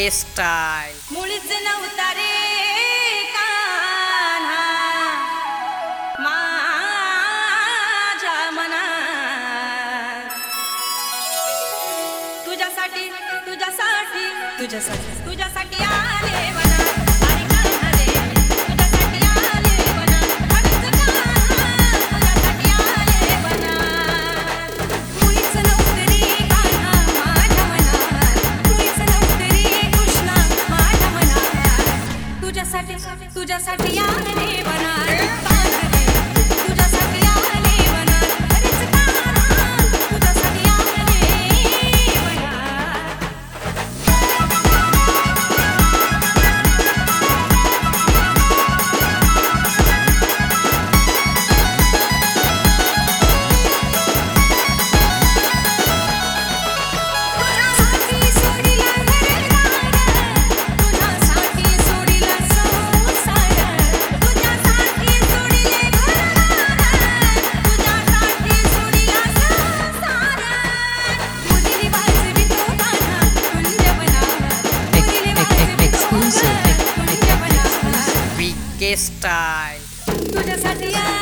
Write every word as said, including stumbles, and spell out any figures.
Style. मुळीच नव्हता रे कान्हा माझ्या मनात, तुझ्यासाठी तुझ्यासाठी तुझ्यासाठी तुझ्यासाठी आले मनात. अरे कान्हा रे तुझ्यासाठी आले मनात, खरंच कान्हा तुझ्यासाठी आले मनात. मुळीच नव्हतं रे कान्हा माझ्या मनात, मुळीच नव्हतं रे कृष्णा माझ्या मनात, तुझ्यासाठी तुझ्यासाठी आले मनात. कान्हा रे तुझ्यासाठी आले मनात, खरंच कान्हा तुझ्यासाठी आले मनात. तुझ्यासाठी सोडिला घरदार, तुझ्यासाठी सोडिला संसार, तुझ्यासाठी सोडिले घरदार, तुझ्यासाठी सोडिला संसार. मुलीने वाजवी तो गाणा कुंजवनात, मुलीने वाजवी तो गाणा कुंजवनात. विके स्टाईल. तुझ्यासाठी